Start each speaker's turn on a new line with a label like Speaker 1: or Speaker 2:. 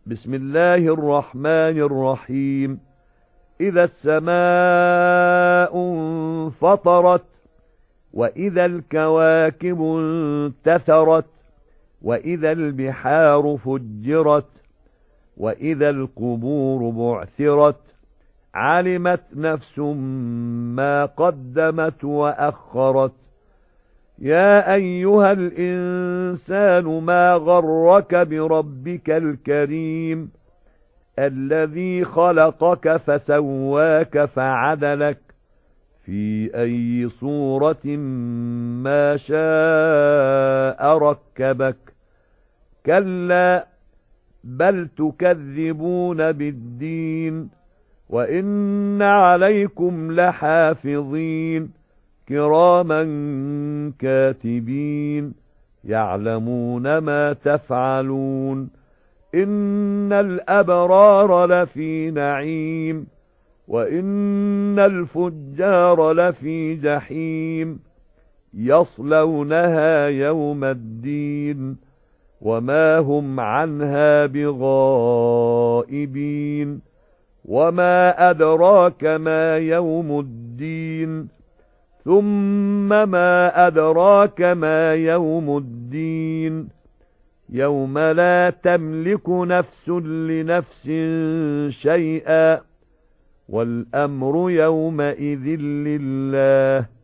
Speaker 1: بسم الله الرحمن الرحيم. إذا السماء انفطرت، وإذا الكواكب انتثرت، وإذا البحار فجرت، وإذا القبور بعثرت، علمت نفس ما قدمت وأخرت. يا أيها الإنسان ما غرك بربك الكريم الذي خلقك فسواك فعدلك في أي صورة ما شاء ركبك. كلا بل تكذبون بالدين، وإن عليكم لحافظين كراما كاتبين يعلمون ما تفعلون. إن الأبرار لفي نعيم، وإن الفجار لفي جحيم يصلونها يوم الدين وما هم عنها بغائبين. وما أدراك ما يوم الدين، ثم ما أدراك ما يوم الدين. يوم لا تملك نفس لنفس شيئا، والأمر يومئذ لله.